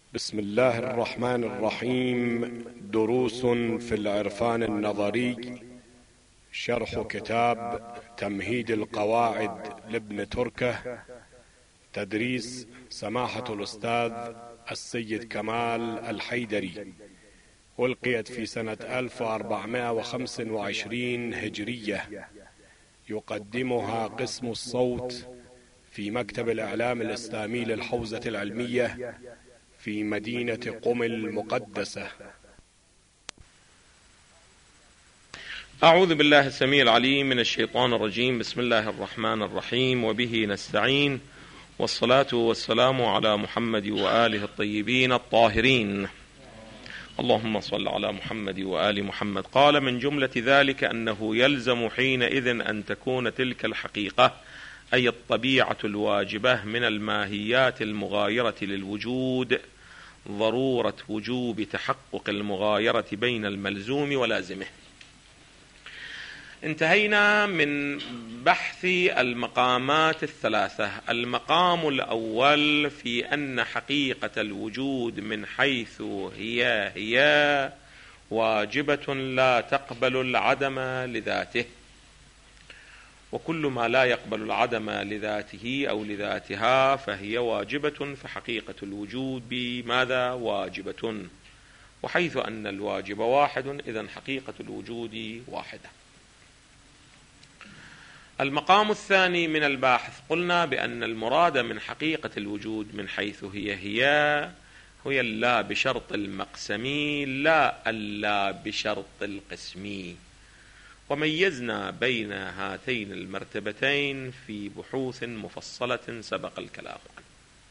بسم الله الرحمن الرحيم. دروس في العرفان النظري، شرح كتاب تمهيد القواعد لابن تركة، تدريس سماحة الأستاذ السيد كمال الحيدري، ألقيت في سنة 1425 هجرية. يقدمها قسم الصوت في مكتب الإعلام الإسلامي للحوزة العلمية في مدينة قم المقدسة. أعوذ بالله السميع العليم من الشيطان الرجيم. بسم الله الرحمن الرحيم، وبه نستعين، والصلاة والسلام على محمد وآله الطيبين الطاهرين. اللهم صل على محمد وآل محمد. قال: من جملة ذلك أنه يلزم حينئذ أن تكون تلك الحقيقة، أي الطبيعة الواجبة، من الماهيات المغايرة للوجود، ضرورة وجوب تحقق المغايرة بين الملزوم ولازمه. انتهينا من بحث المقامات الثلاثة. المقام الأول في أن حقيقة الوجود من حيث هي واجبة لا تقبل العدم لذاته، وكل ما لا يقبل العدم لذاته أو لذاتها فهي واجبة، فحقيقة الوجود بماذا؟ واجبة. وحيث أن الواجب واحد، إذن حقيقة الوجود واحدة. المقام الثاني من الباحث، قلنا بأن المراد من حقيقة الوجود من حيث هي اللا بشرط المقسمي، لا اللا بشرط القسمي. وميزنا بين هاتين المرتبتين في بحوث مفصلة سبق الكلام عنه.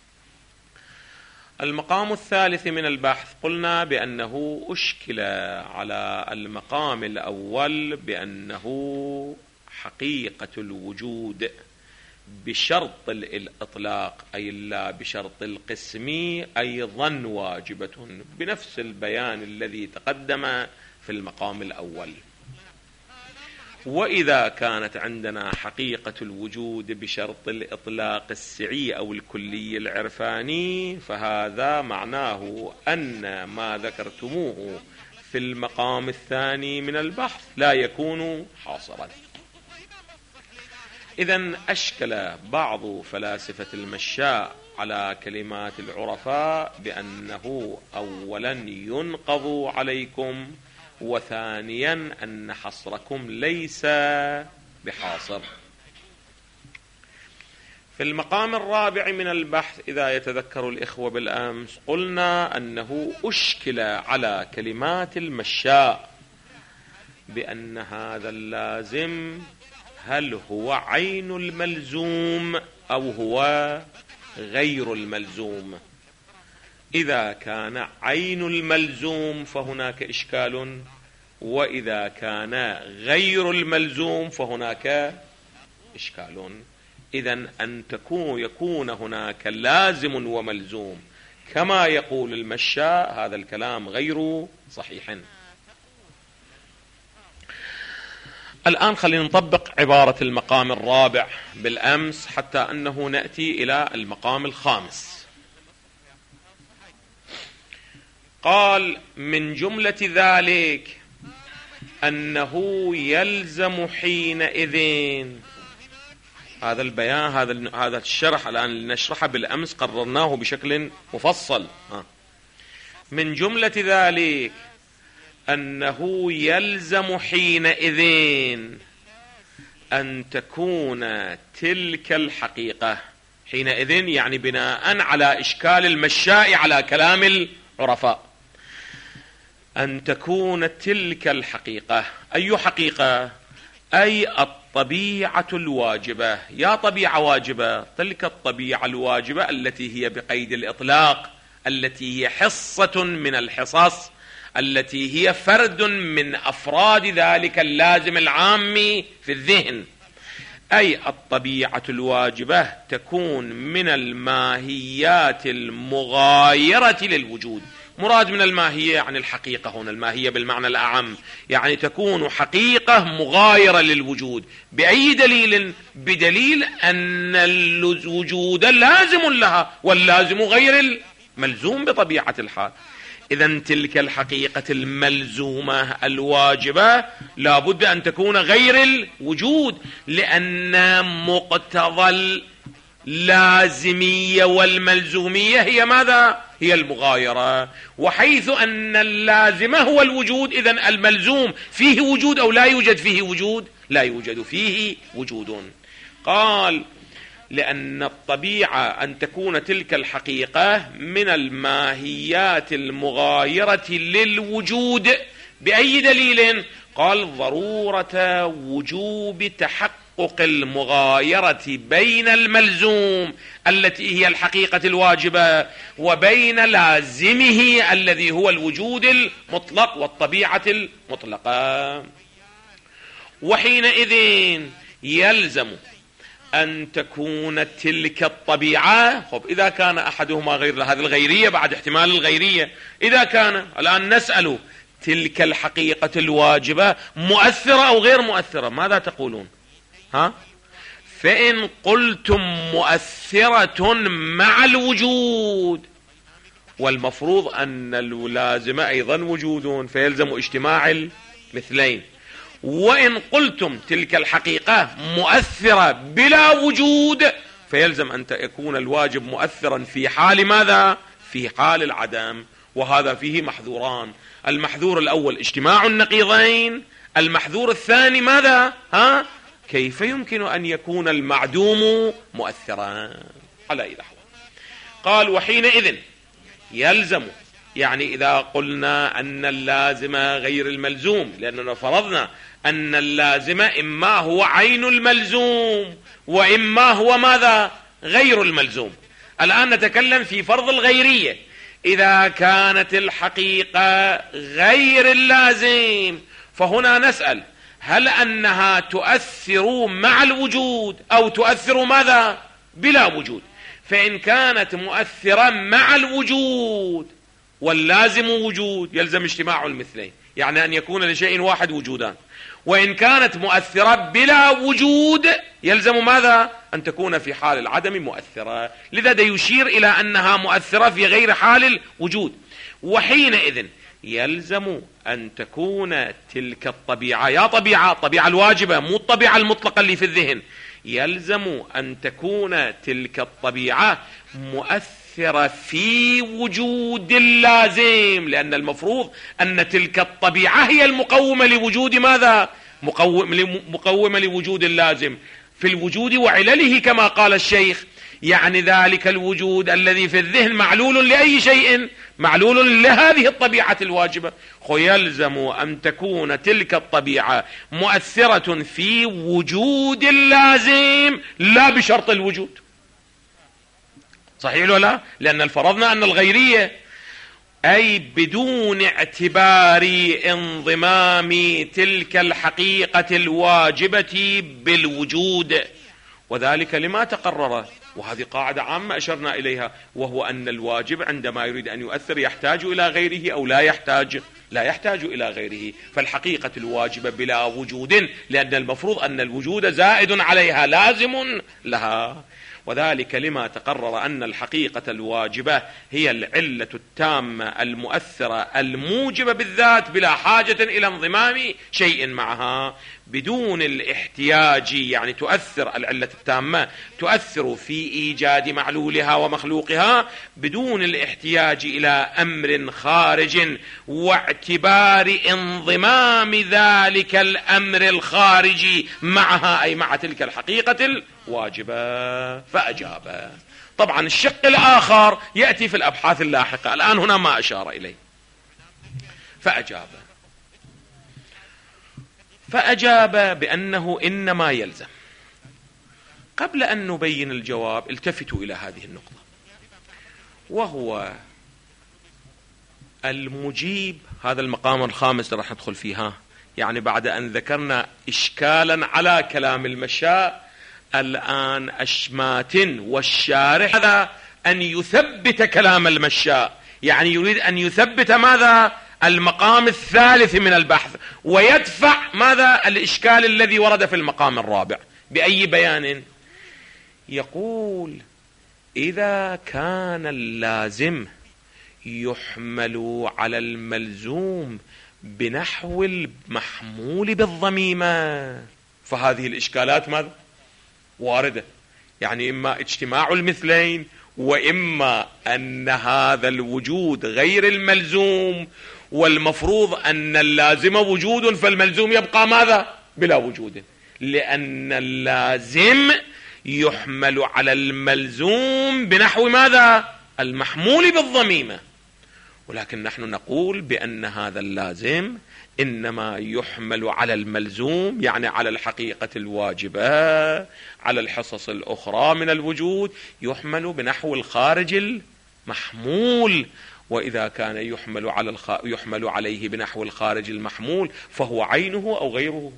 المقام الثالث من البحث، قلنا بأنه أشكل على المقام الأول بأنه حقيقة الوجود بشرط الإطلاق، أي لا بشرط القسمي، أيضا واجبة، بنفس البيان الذي تقدم في المقام الأول. وإذا كانت عندنا حقيقة الوجود بشرط الإطلاق السعي أو الكلي العرفاني، فهذا معناه أن ما ذكرتموه في المقام الثاني من البحث لا يكون حاصرا. إذن أشكل بعض فلاسفة المشاء على كلمات العرفاء بأنه أولا ينقض عليكم، وثانيا أن حصركم ليس بحاصر. في المقام الرابع من البحث، إذا يتذكر الإخوة بالأمس، قلنا أنه أشكل على كلمات المشاء بأن هذا اللازم هل هو عين الملزوم أو هو غير الملزوم. إذا كان عين الملزوم فهناك إشكال، وإذا كان غير الملزوم فهناك إشكال. إذن أن يكون هناك لازم وملزوم كما يقول المشاء، هذا الكلام غير صحيح. الآن خلينا نطبق عبارة المقام الرابع بالأمس حتى أنه نأتي إلى المقام الخامس. قال: من جملة ذلك أنه يلزم حينئذ، هذا البيان هذا الشرح الآن نشرحه بالأمس قررناه بشكل مفصل. من جملة ذلك أنه يلزم حينئذ أن تكون تلك الحقيقة، حينئذ يعني بناء على إشكال المشاء على كلام العرفاء، أن تكون تلك الحقيقة. أي حقيقة؟ أي الطبيعة الواجبة. يا طبيعة واجبة، تلك الطبيعة الواجبة التي هي بقيد الإطلاق، التي هي حصة من الحصص، التي هي فرد من أفراد ذلك اللازم العام في الذهن. أي الطبيعة الواجبة تكون من الماهيات المغايرة للوجود. مراد من الماهية يعني الحقيقة، هنا الماهية بالمعنى الأعم، يعني تكون حقيقة مغايرة للوجود. بأي دليل؟ بدليل أن الوجود لازم لها، واللازم غير ملزوم بطبيعة الحال. إذن تلك الحقيقة الملزومة الواجبة لا بد أن تكون غير الوجود، لأن مقتضى اللازمية والملزومية هي ماذا؟ هي المغايرة. وحيث أن اللازم هو الوجود، إذن الملزوم فيه وجود أو لا يوجد فيه وجود؟ لا يوجد فيه وجود. قال لأن الطبيعة أن تكون تلك الحقيقة من الماهيات المغايرة للوجود. بأي دليل؟ قال ضرورة وجوب تحقق المغايرة بين الملزوم التي هي الحقيقة الواجبة وبين لازمه الذي هو الوجود المطلق والطبيعة المطلقة. وحينئذ يلزم أن تكون تلك الطبيعة، إذا كان أحدهما غير هذه الغيرية بعد احتمال الغيرية، إذا كان الآن نسأل تلك الحقيقة الواجبة مؤثرة أو غير مؤثرة، ماذا تقولون؟ فإن قلتم مؤثرة مع الوجود، والمفروض أن اللازم أيضا وجود فيلزم اجتماع المثلين. وإن قلتم تلك الحقيقة مؤثرة بلا وجود فيلزم أن يكون الواجب مؤثرا في حال ماذا؟ في حال العدم. وهذا فيه محذوران: المحذور الأول اجتماع النقيضين، المحذور الثاني ماذا؟ كيف يمكن أن يكون المعدوم مؤثرا؟ على أي لحظة. قال وحينئذ يلزم، يعني إذا قلنا أن اللازم غير الملزوم، لأننا فرضنا أن اللازم إما هو عين الملزوم وإما هو ماذا؟ غير الملزوم. الآن نتكلم في فرض الغيرية. إذا كانت الحقيقة غير اللازم فهنا نسأل هل أنها تؤثر مع الوجود أو تؤثر ماذا؟ بلا وجود. فإن كانت مؤثرة مع الوجود واللازم وجود يلزم اجتماع المثلين، يعني أن يكون لشيء واحد وجودان. وإن كانت مؤثرة بلا وجود يلزم ماذا؟ أن تكون في حال العدم مؤثرة. لذا ده يشير إلى أنها مؤثرة في غير حال الوجود. وحينئذ يلزم أن تكون تلك الطبيعة، يا طبيعة الواجبة مو الطبيعة المطلقة اللي في الذهن، يلزم أن تكون تلك الطبيعة مؤثرة في وجود اللازم، لأن المفروض أن تلك الطبيعة هي المقومة لوجود ماذا؟ مقومة لوجود اللازم في الوجود وعلله كما قال الشيخ. يعني ذلك الوجود الذي في الذهن معلول لأي شيء؟ معلول لهذه الطبيعة الواجبة. يلزم أن تكون تلك الطبيعة مؤثرة في وجود اللازم لا بشرط الوجود. صحيح ولا لا؟ لأن فرضنا أن الغيرية أي بدون اعتبار انضمام تلك الحقيقة الواجبة بالوجود، وذلك لما تقرر، وهذه قاعدة عامة أشرنا إليها، وهو أن الواجب عندما يريد أن يؤثر يحتاج إلى غيره أو لا يحتاج إلى غيره. فالحقيقة الواجبة بلا وجود، لأن المفروض أن الوجود زائد عليها لازم لها، وذلك لما تقرر أن الحقيقة الواجبة هي العلة التامة المؤثرة الموجبة بالذات بلا حاجة إلى انضمام شيء معها بدون الاحتياج. يعني تؤثر العلة التامة تؤثر في إيجاد معلولها ومخلوقها بدون الاحتياج إلى أمر خارج واعتبار انضمام ذلك الأمر الخارجي معها، أي مع تلك الحقيقة الواجبة. فأجاب. طبعا الشق الآخر يأتي في الأبحاث اللاحقة، الآن هنا ما أشار إليه. فأجاب بأنه إنما يلزم. قبل أن نبين الجواب التفتوا إلى هذه النقطة، وهو المجيب. هذا المقام الخامس راح ندخل فيها، يعني بعد أن ذكرنا إشكالا على كلام المشاء، الآن أشماتن والشارح هذا أن يثبت كلام المشاء، يعني يريد أن يثبت ماذا؟ المقام الثالث من البحث، ويدفع ماذا؟ الإشكال الذي ورد في المقام الرابع. بأي بيان؟ يقول إذا كان اللازم يحمل على الملزوم بنحو المحمول بالضميمة. فهذه الإشكالات ماذا؟ واردة، يعني إما اجتماع المثلين، وإما أن هذا الوجود غير الملزوم، والمفروض أن اللازم وجود فالملزوم يبقى ماذا؟ بلا وجود، لأن اللازم يحمل على الملزوم بنحو ماذا؟ المحمول بالضميمة. ولكن نحن نقول بأن هذا اللازم إنما يحمل على الملزوم، يعني على الحقيقة الواجبة، على الحصص الأخرى من الوجود، يحمل بنحو الخارج المحمول. وإذا كان يحمل عليه بنحو الخارج المحمول فهو عينه أو غيره؟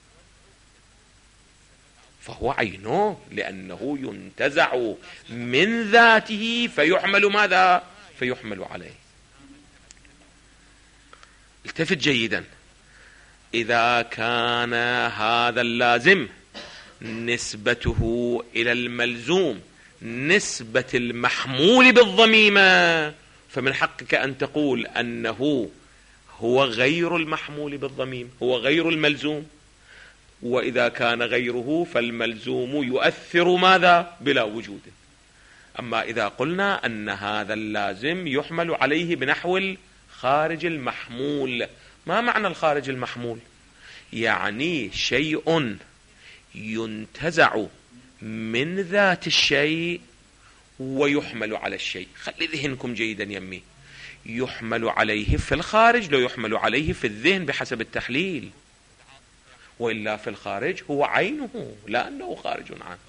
فهو عينه، لأنه ينتزع من ذاته فيحمل ماذا؟ فيحمل عليه. التفت جيدا، إذا كان هذا اللازم نسبته إلى الملزوم نسبة المحمول بالضميمة، فمن حقك أن تقول أنه هو غير المحمول بالضميمة، هو غير الملزوم. وإذا كان غيره فالملزوم يؤثر ماذا؟ بلا وجود. أما إذا قلنا أن هذا اللازم يحمل عليه بنحو الخارج المحمول، ما معنى الخارج المحمول؟ يعني شيء ينتزع من ذات الشيء ويحمل على الشيء. خلي ذهنكم جيدا يمي، يحمل عليه في الخارج، لا يحمل عليه في الذهن بحسب التحليل، وإلا في الخارج هو عينه، لا أنه خارج عنه.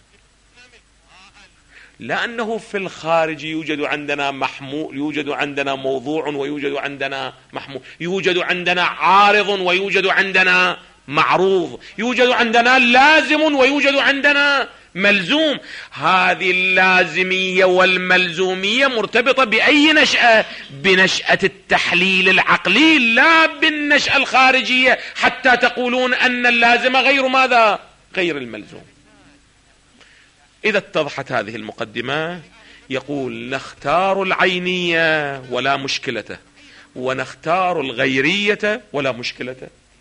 لأنه في الخارج يوجد عندنا محمول، يوجد عندنا موضوع ويوجد عندنا محمول، يوجد عندنا عارض ويوجد عندنا معروض، يوجد عندنا لازم ويوجد عندنا ملزوم. هذه اللازمية والملزومية مرتبطة بأي نشأة؟ بنشأة التحليل العقلي، لا بالنشأة الخارجية، حتى تقولون أن اللازم غير ماذا؟ غير الملزوم. إذا اتضحت هذه المقدمة، يقول نختار العينية ولا مشكلة، ونختار الغيرية ولا مشكلة.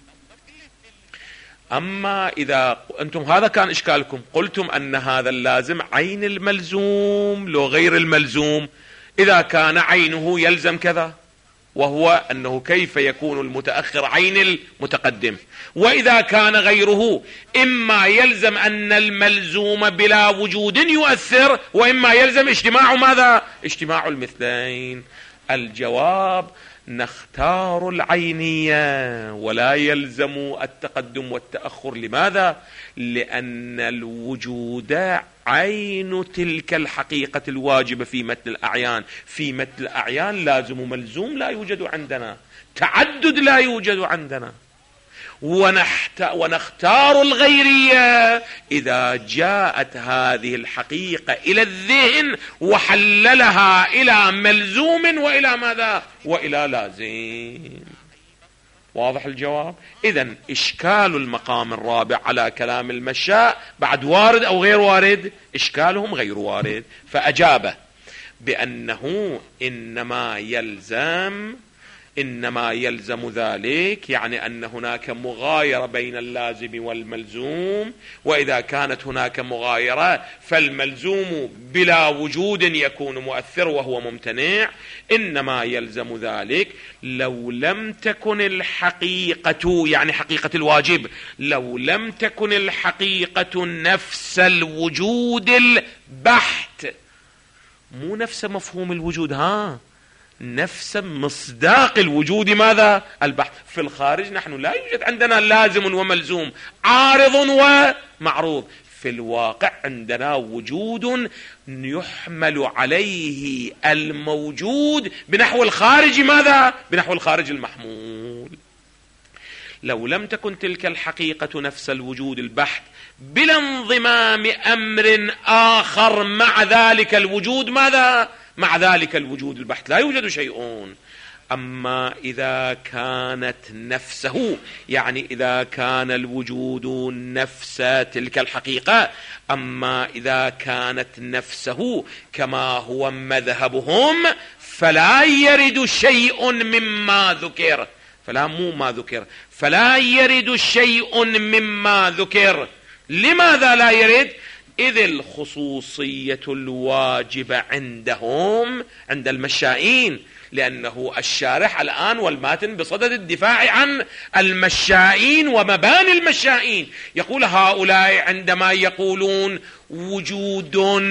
أما إذا أنتم هذا كان إشكالكم، قلتم أن هذا اللازم عين الملزوم لو غير الملزوم، إذا كان عينه يلزم كذا، وهو أنه كيف يكون المتأخر عين المتقدم؟ وإذا كان غيره إما يلزم أن الملزوم بلا وجود يؤثر، وإما يلزم اجتماع ماذا؟ اجتماع المثلين. الجواب نختار العينية ولا يلزم التقدم والتأخر. لماذا؟ لأن الوجود عين تلك الحقيقة الواجبة في متن الأعيان. في متن الأعيان لازم ملزوم لا يوجد عندنا، تعدد لا يوجد عندنا. ونختار الغيرية إذا جاءت هذه الحقيقة إلى الذهن وحللها إلى ملزوم وإلى ماذا؟ وإلى لازم. واضح الجواب؟ إذن إشكال المقام الرابع على كلام المشاء بعد وارد أو غير وارد؟ إشكالهم غير وارد. فأجاب بأنه إنما يلزم ذلك، يعني أن هناك مغايرة بين اللازم والملزوم، وإذا كانت هناك مغايرة فالملزوم بلا وجود يكون مؤثر وهو ممتنع. إنما يلزم ذلك لو لم تكن الحقيقة، يعني حقيقة الواجب، لو لم تكن الحقيقة نفس الوجود البحت، مو نفس مفهوم الوجود، نفس مصداق الوجود ماذا؟ البحث. في الخارج نحن لا يوجد عندنا لازم وملزوم، عارض ومعروض. في الواقع عندنا وجود يحمل عليه الموجود بنحو الخارج ماذا؟ بنحو الخارج المحمول. لو لم تكن تلك الحقيقة نفس الوجود البحت بلا انضمام أمر آخر مع ذلك الوجود ماذا؟ مع ذلك الوجود البحت لا يوجد شيء. أما إذا كانت نفسه، يعني إذا كان الوجود نفس تلك الحقيقة، أما إذا كانت نفسه كما هو مذهبهم فلا يرد شيء مما ذكر، فلا يرد شيء مما ذكر. لماذا لا يرد؟ إذ الخصوصية الواجبة عندهم عند المشائين، لأنه الشارح الآن والماتن بصدد الدفاع عن المشائين ومباني المشائين. يقول هؤلاء عندما يقولون وجود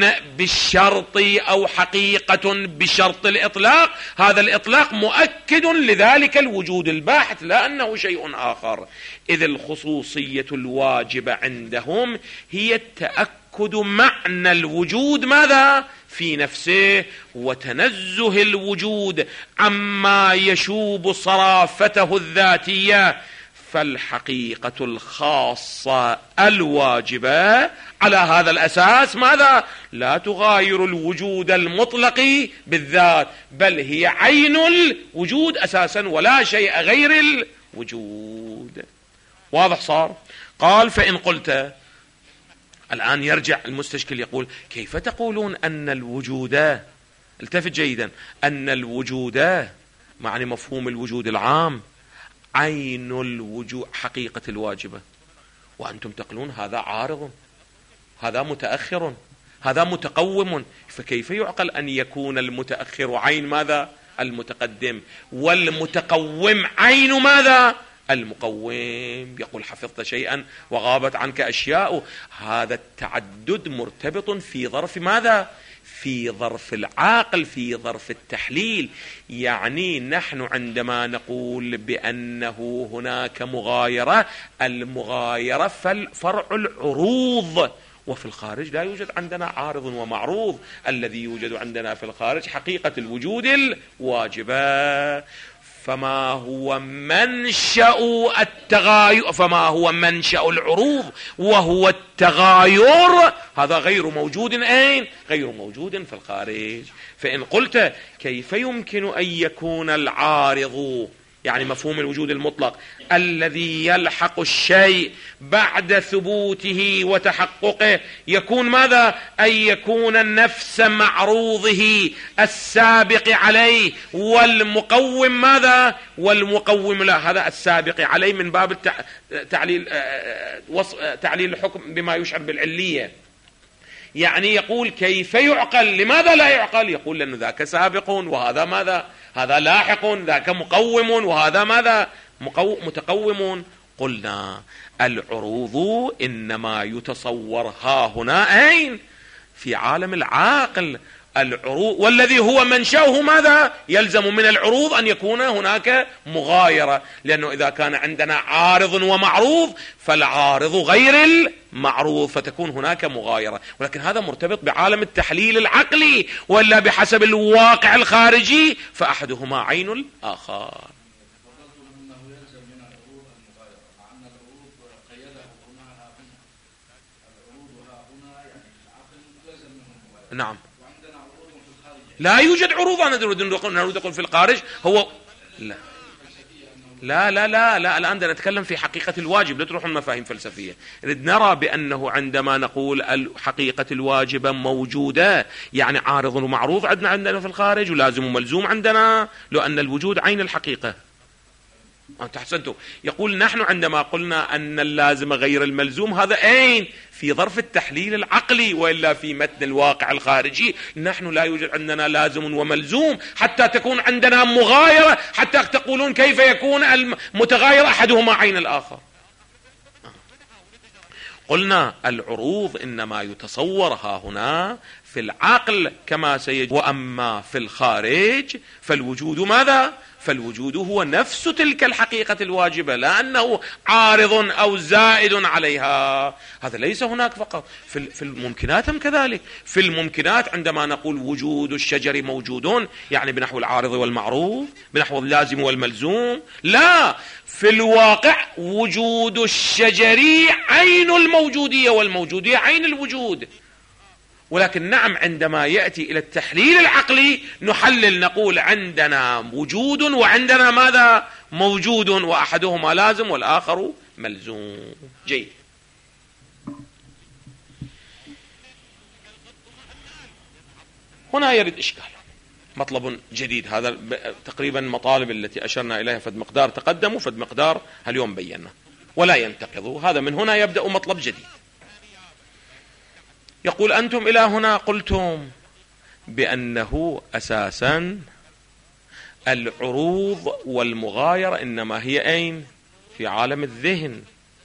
بالشرط أو حقيقة بشرط الإطلاق، هذا الإطلاق مؤكد لذلك الوجود الباحث، لا أنه شيء آخر. إذ الخصوصية الواجبة عندهم هي التأكد معنى الوجود ماذا؟ في نفسه، وتنزه الوجود عما يشوب صرافته الذاتية. فالحقيقة الخاصة الواجبة على هذا الأساس ماذا؟ لا تغاير الوجود المطلق بالذات، بل هي عين الوجود أساسا ولا شيء غير الوجود. واضح صار؟ قال فإن قلت، الآن يرجع المستشكل يقول كيف تقولون أن الوجود، التفت جيدا، أن الوجود معني مفهوم الوجود العام عين الوجود حقيقة الواجبة، وأنتم تقولون هذا عارض، هذا متأخر، هذا متقوم، فكيف يعقل أن يكون المتأخر عين ماذا؟ المتقدم، والمتقوم عين ماذا؟ المقوم. يقول حفظت شيئا وغابت عنك أشياء. هذا التعدد مرتبط في ظرف ماذا؟ في ظرف العاقل، في ظرف التحليل. يعني نحن عندما نقول بأنه هناك مغايرة، المغايرة فرع العروض، وفي الخارج لا يوجد عندنا عارض ومعروض. الذي يوجد عندنا في الخارج حقيقة الوجود الواجبة. فما هو منشأ التغاير، فما هو منشأ العروض وهو التغاير، هذا غير موجود أين؟ غير موجود في الخارج. فإن قلت كيف يمكن أن يكون العارض، يعني مفهوم الوجود المطلق الذي يلحق الشيء بعد ثبوته وتحققه، يكون ماذا؟ أن يكون نفس معروضه السابق عليه والمقوم ماذا؟ والمقوم لا، هذا السابق عليه من باب تعليل الحكم بما يشعر بالعلية. يعني يقول كيف يعقل؟ لماذا لا يعقل؟ يقول لأن ذاك سابق وهذا ماذا؟ هذا لاحق، ذاك مقوم وهذا ماذا؟ متقوم. قلنا العروض إنما يتصور ها هنا أين؟ في عالم العاقل. العروض والذي هو منشأه ماذا؟ يلزم من العروض أن يكون هناك مغايرة، لأنه إذا كان عندنا عارض ومعروض فالعارض غير المعروض، فتكون هناك مغايرة. ولكن هذا مرتبط بعالم التحليل العقلي، ولا بحسب الواقع الخارجي فأحدهما عين الآخر. نعم، لا يوجد عروض. أنا نريد نقول في الخارج هو لا الآن نتكلم في حقيقة الواجب، لا تروحون مفاهيم فلسفية. نرى بأنه عندما نقول حقيقة الواجبة موجودة، يعني عارض ومعروض عندنا في الخارج، ولازم وملزوم عندنا، لأن الوجود عين الحقيقة. أنت أحسنتم. يقول نحن عندما قلنا أن اللازم غير الملزوم، هذا أين؟ في ظرف التحليل العقلي، وإلا في متن الواقع الخارجي نحن لا يوجد عندنا لازم وملزوم حتى تكون عندنا مغايرة، حتى تقولون كيف يكون المتغاير أحدهما عين الآخر. قلنا العروض إنما يتصورها هنا في العقل كما سيجب، وأما في الخارج فالوجود ماذا؟ فالوجود هو نفس تلك الحقيقة الواجبة، لا أنه عارض أو زائد عليها. هذا ليس هناك فقط في الممكنات، هم كذلك. في الممكنات عندما نقول وجود الشجر موجود، يعني بنحو العارض والمعروض، بنحو اللازم والملزوم. لا، في الواقع وجود الشجر عين الموجودية، والموجودية عين الوجود. ولكن نعم عندما يأتي إلى التحليل العقلي نحلل، نقول عندنا وجود وعندنا ماذا؟ موجود، وأحدهما لازم والآخر ملزوم. جيد. هنا يرد إشكال، مطلب جديد. هذا تقريبا مطالب التي أشرنا إليها فد مقدار تقدم وفد مقدار اليوم بينا، ولا ينتقض. هذا من هنا يبدأ مطلب جديد. يقول أنتم إلى هنا قلتم بأنه أساسا العروض والمغايرة إنما هي أين؟ في عالم الذهن،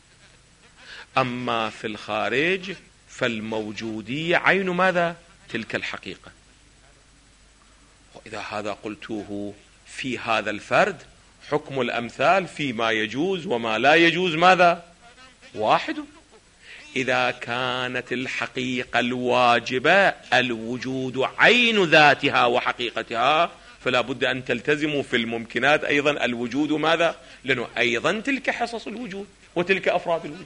أما في الخارج فالموجودية عين ماذا؟ تلك الحقيقة. وإذا هذا قلتوه في هذا الفرد، حكم الأمثال فيما يجوز وما لا يجوز ماذا؟ واحد. إذا كانت الحقيقة الواجبة الوجود عين ذاتها وحقيقتها، فلا بد أن تلتزموا في الممكنات أيضا الوجود ماذا؟ لأنه أيضا تلك حصص الوجود وتلك أفراد الوجود.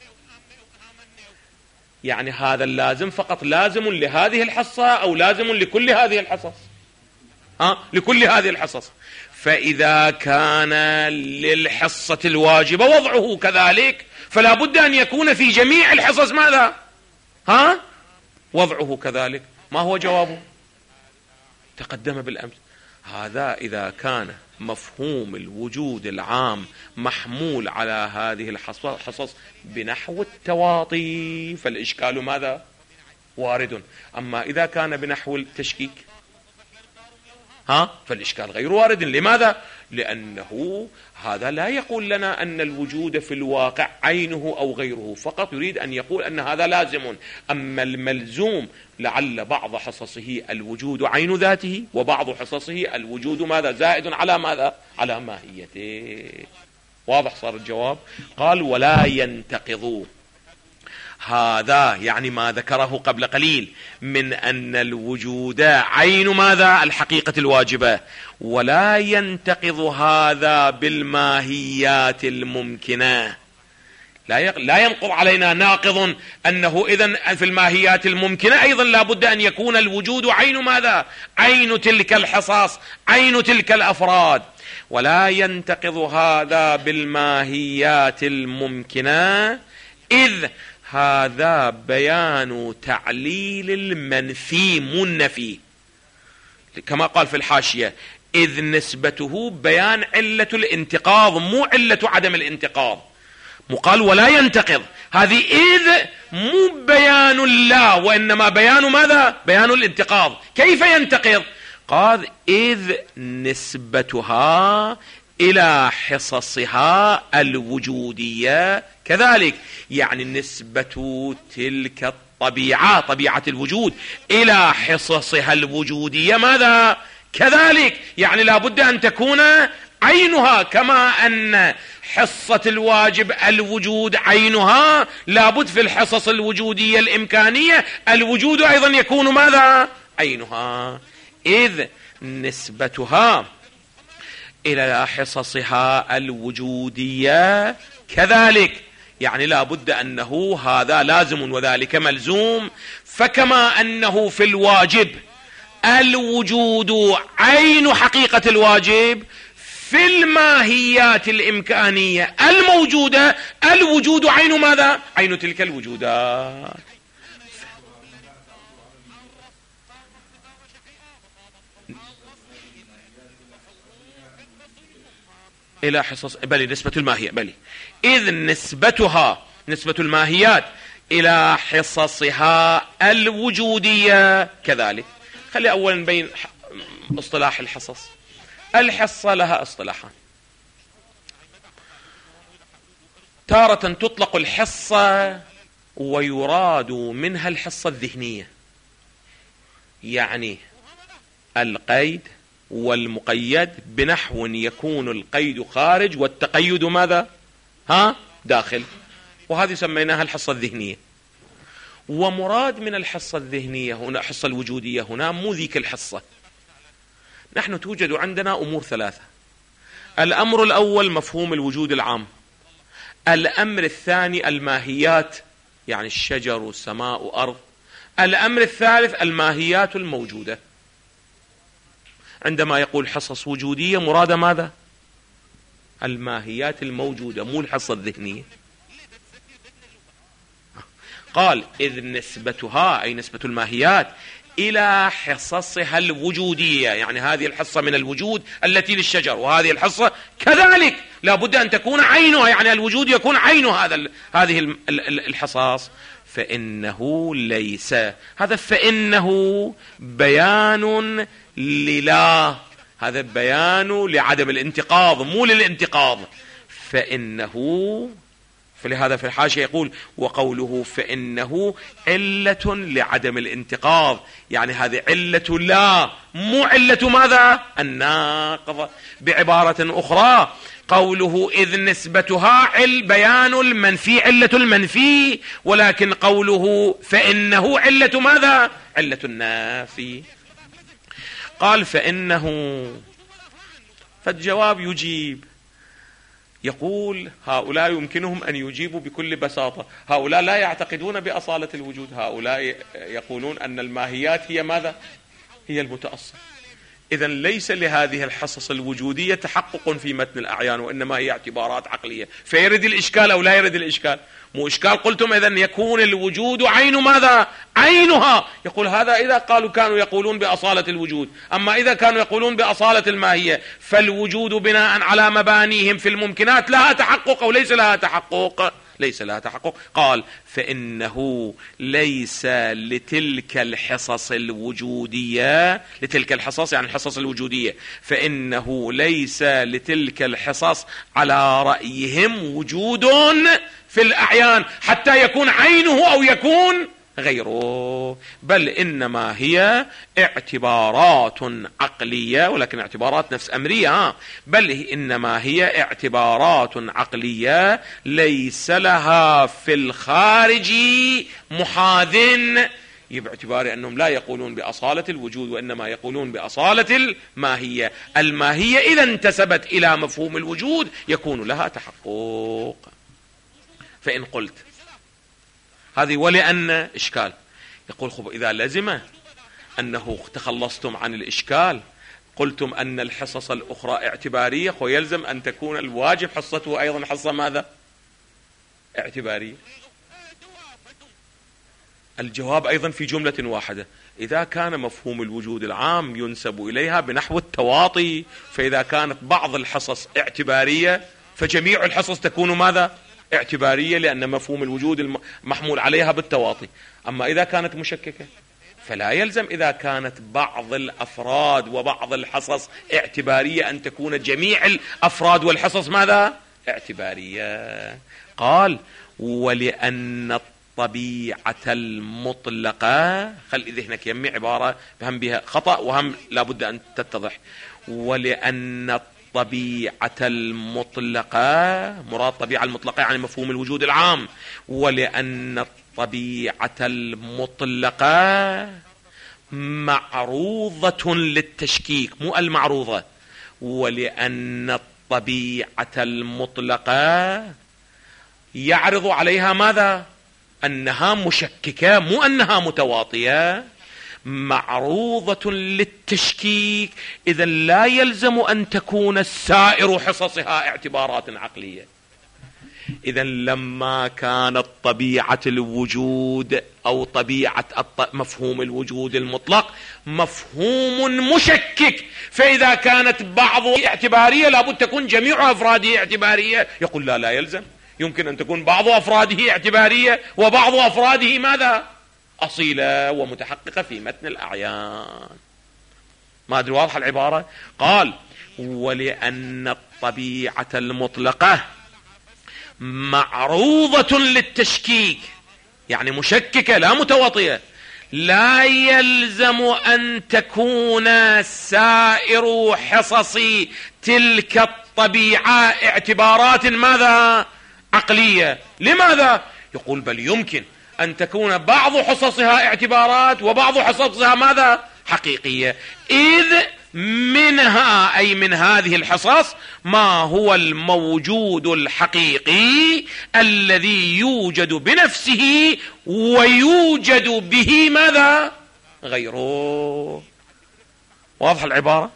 يعني هذا اللازم فقط لازم لهذه الحصة أو لازم لكل هذه الحصص؟ لكل هذه الحصص. فإذا كان للحصة الواجبة وضعه كذلك، فلا بد أن يكون في جميع الحصص ماذا؟ وضعه كذلك. ما هو جوابه؟ تقدم بالأمس. هذا إذا كان مفهوم الوجود العام محمول على هذه الحصص بنحو التواطي، فالإشكال ماذا؟ وارد. أما إذا كان بنحو التشكيك فالإشكال غير وارد. لماذا؟ لأنه هذا لا يقول لنا أن الوجود في الواقع عينه أو غيره، فقط يريد أن يقول أن هذا لازم. أما الملزوم لعل بعض حصصه الوجود عين ذاته، وبعض حصصه الوجود ماذا؟ زائد على ماذا؟ على ماهيته. واضح صار الجواب؟ قال ولا ينتقض. هذا يعني ما ذكره قبل قليل من أن الوجود عين ماذا؟ الحقيقة الواجبة. ولا ينتقض هذا بالماهيات الممكنة. لا ينقض علينا ناقض أنه إذن في الماهيات الممكنة أيضا لا بد أن يكون الوجود عين ماذا؟ عين تلك الحصص، عين تلك الأفراد. ولا ينتقض هذا بالماهيات الممكنة، إذ هذا بيان تعليل المنفي منفي، كما قال في الحاشية، إذ نسبته بيان علة الانتقاض مو علة عدم الانتقاض. مقال ولا ينتقض، هذه إذ مو بيان لا، وإنما بيان ماذا؟ بيان الانتقاض. كيف ينتقض؟ قال إذ نسبتها إلى حصصها الوجودية كذلك. يعني نسبة تلك الطبيعة، طبيعة الوجود، إلى حصصها الوجودية ماذا؟ كذلك. يعني لا بد أن تكون عينها، كما أن حصة الواجب الوجود عينها، لابد في الحصص الوجودية الإمكانية الوجود أيضا يكون ماذا؟ عينها. إذ نسبتها إلى حصصها الوجودية كذلك. يعني لا بد أنه هذا لازم وذلك ملزوم. فكما أنه في الواجب الوجود عين حقيقة الواجب، في الماهيات الإمكانية الموجودة الوجود عين ماذا؟ عين تلك الوجودات. إلى حصص بل نسبة الماهية بل إذ نسبتها نسبة الماهيات إلى حصصها الوجودية كذلك. خلي أولا نبين اصطلاح الحصص. الحصة لها اصطلاحان. تارة تطلق الحصة ويراد منها الحصة الذهنية، يعني القيد والمقيد، بنحو يكون القيد خارج والتقيد ماذا؟ داخل. وهذه سميناها الحصة الذهنية. ومراد من الحصة الذهنية هنا الحصة الوجودية هنا مو ذيك الحصة. نحن توجد عندنا أمور ثلاثة. الأمر الأول مفهوم الوجود العام. الأمر الثاني الماهيات، يعني الشجر والسماء وأرض. الأمر الثالث الماهيات الموجودة. عندما يقول حصص وجودية مراد ماذا؟ الماهيات الموجودة، مو الحصة الذهنية. قال إذ نسبتها أي نسبة الماهيات إلى حصصها الوجودية، يعني هذه الحصة من الوجود التي للشجر، وهذه الحصة كذلك لا بد أن تكون عينها، يعني الوجود يكون عين هذه الحصص. فإنه ليس، هذا فإنه بيان للا، هذا بيان لعدم الانتقاض مو للانتقاض. فإنه، فلهذا في الحاشية يقول وقوله فإنه علة لعدم الانتقاض، يعني هذه علة لا مو علة ماذا؟ الناقض. بعبارة أخرى قوله إذ نسبتها بيان المنفي علة المنفي، ولكن قوله فإنه علة ماذا؟ علة النافي. قال فإنه، فالجواب يجيب، يقول هؤلاء يمكنهم أن يجيبوا بكل بساطة، هؤلاء لا يعتقدون بأصالة الوجود، هؤلاء يقولون أن الماهيات هي ماذا؟ هي المتأصل. إذن ليس لهذه الحصص الوجودية تحقق في متن الأعيان، وإنما هي اعتبارات عقلية. فيرد الإشكال أو لا يرد الإشكال؟ مو إشكال. قلتم إذن يكون الوجود عين ماذا؟ عينها. يقول هذا إذا قالوا كانوا يقولون بأصالة الوجود، أما إذا كانوا يقولون بأصالة الماهية فالوجود بناء على مبانيهم في الممكنات لها تحقق أو ليس لها تحقق؟ ليس لها تحقق. قال فإنه ليس لتلك الحصص الوجودية، لتلك الحصص يعني الحصص الوجودية، فإنه ليس لتلك الحصص على رأيهم وجود في الأعيان حتى يكون عينه أو يكون غيره، بل إنما هي اعتبارات عقلية، ولكن اعتبارات نفس أمرية، بل إنما هي اعتبارات عقلية ليس لها في الخارج محاذن، باعتبار أنهم لا يقولون بأصالة الوجود وإنما يقولون بأصالة الماهية. الماهية إذا انتسبت إلى مفهوم الوجود يكون لها تحقق. فإن قلت هذه ولأن إشكال، يقول خب إذا لزم أنه تخلصتم عن الإشكال قلتم أن الحصص الأخرى اعتبارية، ويلزم أن تكون الواجب حصته أيضا حصة ماذا؟ اعتبارية. الجواب أيضا في جملة واحدة، إذا كان مفهوم الوجود العام ينسب إليها بنحو التواطي، فإذا كانت بعض الحصص اعتبارية فجميع الحصص تكون ماذا؟ اعتبارية، لأن مفهوم الوجود محمول عليها بالتواطي. أما إذا كانت مشككة فلا يلزم إذا كانت بعض الأفراد وبعض الحصص اعتبارية أن تكون جميع الأفراد والحصص ماذا؟ اعتبارية. قال ولأن الطبيعة المطلقة، خلي ذهنك يمي عبارة هم بها خطأ وهم لابد أن تتضح، ولأن الطبيعة المطلقة، مراد الطبيعة المطلقة يعني مفهوم الوجود العام، ولأن الطبيعة المطلقة معروضة للتشكيك، مو المعروضة، ولأن الطبيعة المطلقة يعرض عليها ماذا؟ أنها مشككة مو أنها متواطية، معروضة للتشكيك. إذا لا يلزم أن تكون السائر حصصها اعتبارات عقلية. إذا لما كانت طبيعة الوجود أو طبيعة مفهوم الوجود المطلق مفهوم مشكك، فإذا كانت بعضه اعتبارية لابد تكون جميع أفراده اعتبارية. يقول لا يلزم، يمكن أن تكون بعض أفراده اعتبارية وبعض أفراده ماذا؟ أصيلة ومتحققة في متن الأعيان. ما أدري واضح العبارة؟ قال ولأن الطبيعة المطلقة معروضة للتشكيك، يعني مشككة لا متواطية، لا يلزم أن تكون سائر حصص تلك الطبيعة اعتبارات ماذا؟ عقلية. لماذا؟ يقول بل يمكن أن تكون بعض حصصها اعتبارات وبعض حصصها ماذا؟ حقيقية. إذ من منها أي من هذه الحصص ما هو الموجود الحقيقي الذي يوجد بنفسه ويوجد به ماذا؟ غيره. واضح العبارة؟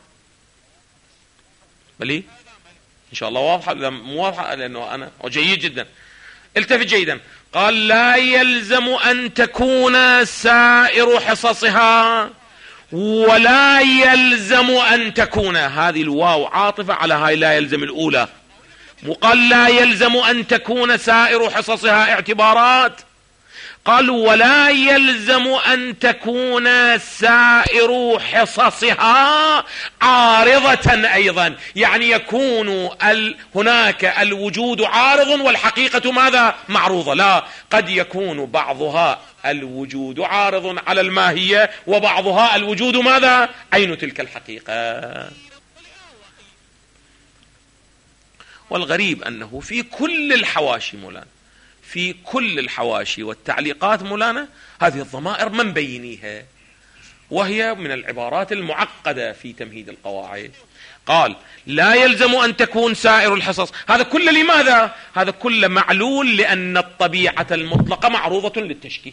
بلي إن شاء الله واضحة. مو واضحة لأنه أنا جيد جدا. التفت جيدا. قال لا يلزم أن تكون سائر حصصها ولا يلزم أن تكون. هذه الواو عاطفة على هاي لا يلزم الأولى. وقال لا يلزم أن تكون سائر حصصها اعتبارات. قال ولا يلزم أن تكون سائر حصصها عارضة أيضا، يعني يكون هناك الوجود عارض والحقيقة ماذا؟ معروضة. لا، قد يكون بعضها الوجود عارض على الماهية وبعضها الوجود ماذا؟ عين تلك الحقيقة. والغريب أنه في كل الحواشي مولانا، في كل الحواشي والتعليقات مولانا هذه الضمائر ما مبينيها، وهي من العبارات المعقدة في تمهيد القواعد. قال لا يلزم أن تكون سائر الحصص. هذا كله لماذا؟ هذا كله معلول لأن الطبيعة المطلقة معروضة للتشكيك.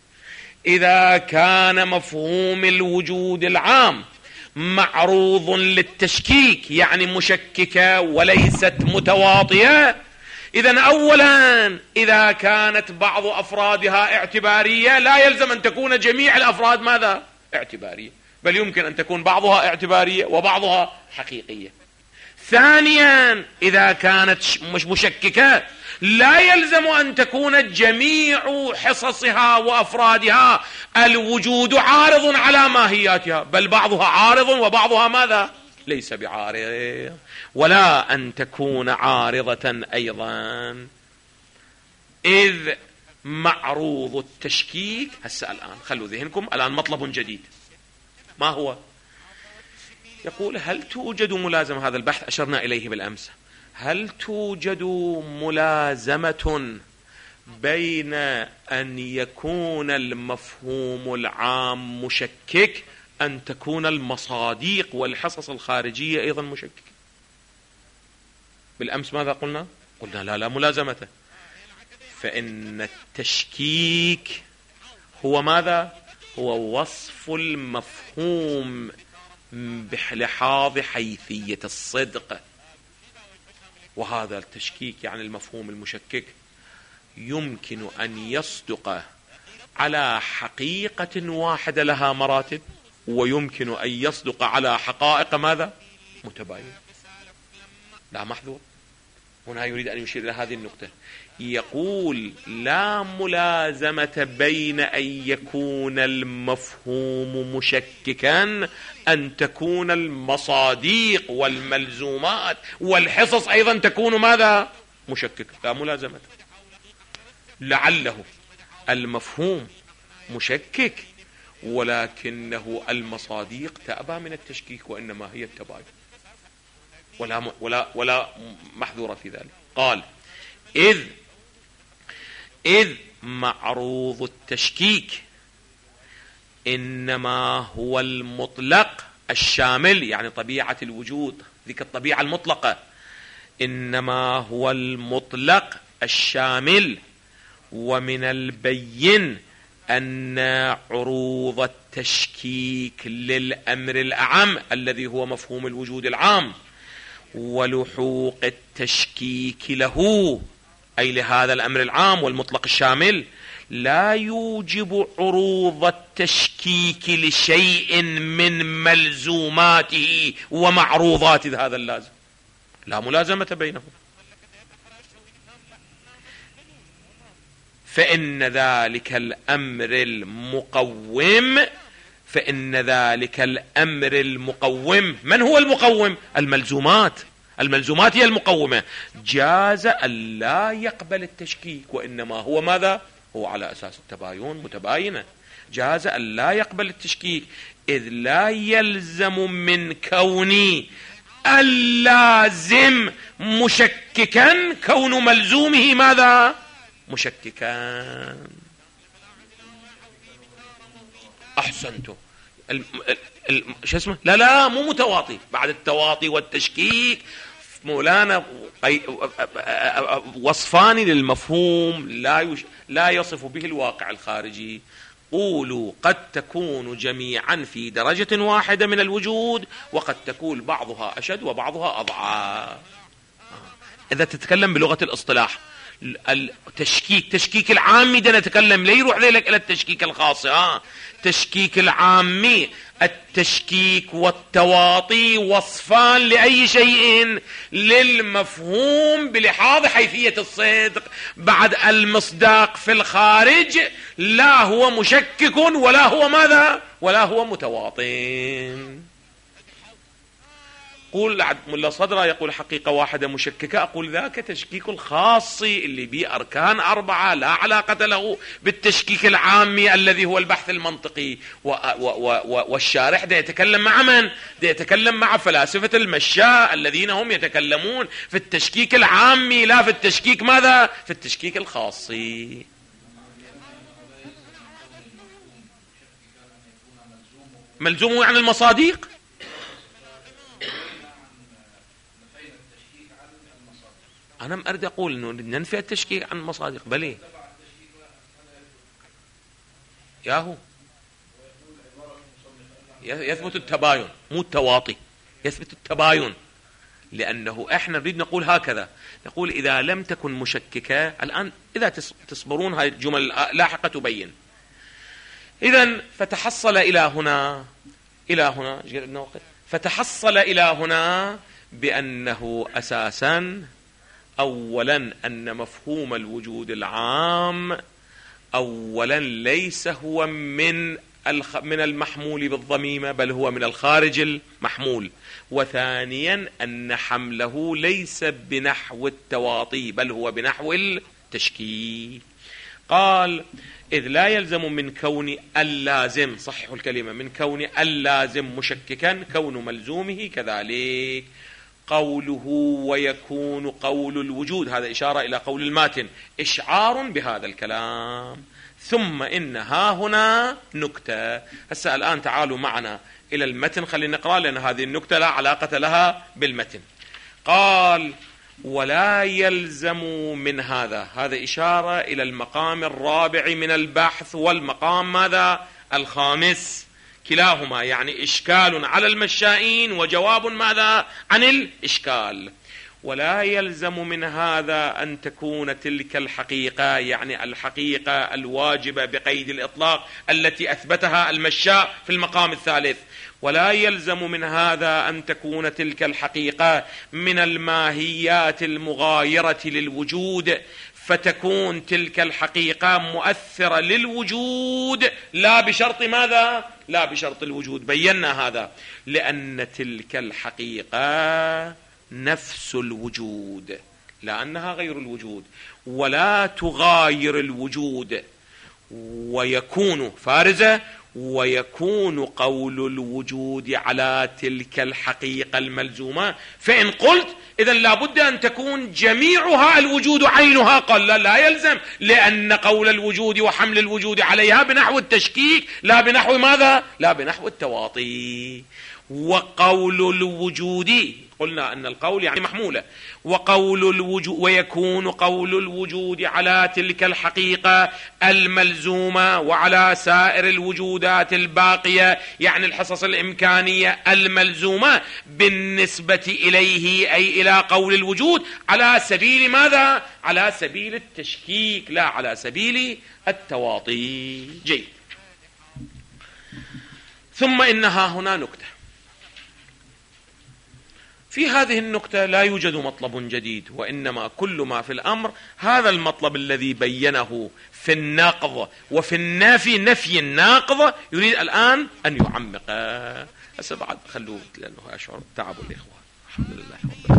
إذا كان مفهوم الوجود العام معروض للتشكيك يعني مشككة وليست متواطئة، إذن أولا إذا كانت بعض أفرادها اعتبارية لا يلزم أن تكون جميع الأفراد ماذا؟ اعتبارية، بل يمكن أن تكون بعضها اعتبارية وبعضها حقيقية. ثانيا إذا كانت مش مشككة لا يلزم أن تكون جميع حصصها وأفرادها الوجود عارض على ماهياتها، بل بعضها عارض وبعضها ماذا؟ ليس بعارض. ولا أن تكون عارضة أيضا، إذ معروض التشكيك. هسه الآن خلوا ذهنكم، الآن مطلب جديد. ما هو؟ يقول هل توجد ملازمة؟ هذا البحث أشرنا إليه بالأمس. هل توجد ملازمة بين أن يكون المفهوم العام مشكك أن تكون المصاديق والحصص الخارجية أيضا مشككة؟ بالأمس ماذا قلنا؟ قلنا لا ملازمة، فإن التشكيك هو ماذا؟ هو وصف المفهوم بلحاظ حيثية الصدق. وهذا التشكيك يعني المفهوم المشكك يمكن أن يصدق على حقيقة واحدة لها مراتب، ويمكن أن يصدق على حقائق ماذا؟ متباينة. لا محذور. هنا يريد أن يشير إلى هذه النقطة. يقول لا ملازمة بين أن يكون المفهوم مشككا أن تكون المصاديق والملزومات والحصص أيضا تكون ماذا؟ مشككة. لا ملازمة. لعله المفهوم مشكك ولكنه المصاديق تأبى من التشكيك وإنما هي التباين، ولا محذورة في ذلك. قال إذ معروض التشكيك إنما هو المطلق الشامل، يعني طبيعة الوجود ذيك الطبيعة المطلقة، إنما هو المطلق الشامل. ومن البين أن عروض التشكيك للأمر الأعم الذي هو مفهوم الوجود العام ولحوق التشكيك له أي لهذا الأمر العام والمطلق الشامل لا يوجب عروض التشكيك لشيء من ملزوماته ومعروضات هذا اللازم. لا ملازمة بينهم. فإن ذلك الأمر المقوم من هو المقوم؟ الملزومات هي المقومة. جاز أن لا يقبل التشكيك وإنما هو ماذا؟ هو على أساس التباين متباينة. جاز أن لا يقبل التشكيك إذ لا يلزم من كوني اللازم مشككا كون ملزومه ماذا؟ مشككا. أحسنتم. شو اسمه؟ لا مو متواطي. بعد التواطي والتشكيك مولانا وصفان للمفهوم لا يصف به الواقع الخارجي. قولوا قد تكون جميعا في درجة واحدة من الوجود، وقد تكون بعضها أشد وبعضها أضعاف. إذا تتكلم بلغة الاصطلاح تشكيك العامي ده نتكلم ليه يروح ذلك إلى التشكيك الخاص. تشكيك العامي، التشكيك والتواطي وصفان لأي شيء؟ للمفهوم بلحاظ حيثية الصدق. بعد المصداق في الخارج لا هو مشكك ولا هو ماذا؟ ولا هو متواطن. قول ملا صدرة يقول حقيقة واحدة مشككة، أقول ذاك تشكيك الخاصي اللي بيه أركان 4 لا علاقة له بالتشكيك العامي الذي هو البحث المنطقي. والشارح ده يتكلم مع من؟ ده يتكلم مع فلاسفة المشاء الذين هم يتكلمون في التشكيك العامي لا في التشكيك ماذا؟ في التشكيك الخاصي. ملزومه عن المصادق. أنا أريد أقول أنه ننفي التشكيك عن المصادق. بلي ياهو يثبت التباين مو التواطي، يثبت التباين. لأنه إحنا نريد نقول هكذا، نقول إذا لم تكن مشككة الآن، إذا تصبرون هاي الجمل لاحقة تبين. إذن فتحصل إلى هنا فتحصل إلى هنا بأنه أساسا أولا أن مفهوم الوجود العام أولا ليس هو من المحمول بالضميمة، بل هو من الخارج المحمول. وثانيا أن حمله ليس بنحو التواطي بل هو بنحو التشكيك. قال إذ لا يلزم من كون اللازم، صححوا الكلمة، من كون اللازم مشككا كون ملزومه كذلك. قوله ويكون قول الوجود، هذا إشارة إلى قول الماتن، إشعار بهذا الكلام. ثم إن ها هنا نكتة. هسه الآن تعالوا معنا إلى المتن، خلينا نقرأ لأن هذه النكتة لا علاقة لها بالمتن. قال ولا يلزم من هذا إشارة إلى المقام الرابع من البحث والمقام ماذا؟ الخامس، كلاهما يعني إشكال على المشائين وجواب ماذا؟ عن الإشكال. ولا يلزم من هذا أن تكون تلك الحقيقة، يعني الحقيقة الواجبة بقيد الإطلاق التي أثبتها المشاء في المقام الثالث، ولا يلزم من هذا أن تكون تلك الحقيقة من الماهيات المغايرة للوجود، فتكون تلك الحقيقة مؤثرة للوجود لا بشرط ماذا؟ لا بشرط الوجود. بينا هذا، لأن تلك الحقيقة نفس الوجود لا أنها غير الوجود، ولا تغاير الوجود، ويكون فارزة، ويكون قول الوجود على تلك الحقيقة الملزومة. فإن قلت إذن لابد أن تكون جميعها الوجود عينها، قال لا يلزم، لأن قول الوجود وحمل الوجود عليها بنحو التشكيك لا بنحو ماذا؟ لا بنحو التواطي. وقول الوجود، قلنا أن القول يعني محمولة، وقول الوجود ويكون قول الوجود على تلك الحقيقة الملزومة وعلى سائر الوجودات الباقية، يعني الحصص الإمكانية الملزومة بالنسبة إليه أي إلى قول الوجود على سبيل ماذا؟ على سبيل التشكيك لا على سبيل التواطي. جيد. ثم إنها هنا نكتة. في هذه النكتة لا يوجد مطلب جديد، وإنما كل ما في الأمر هذا المطلب الذي بينه في النقض وفي النفي، نفي الناقض، يريد الآن أن يعمق. هسه بعد خلوه لأنه أشعر تعب الإخوة. الحمد لله.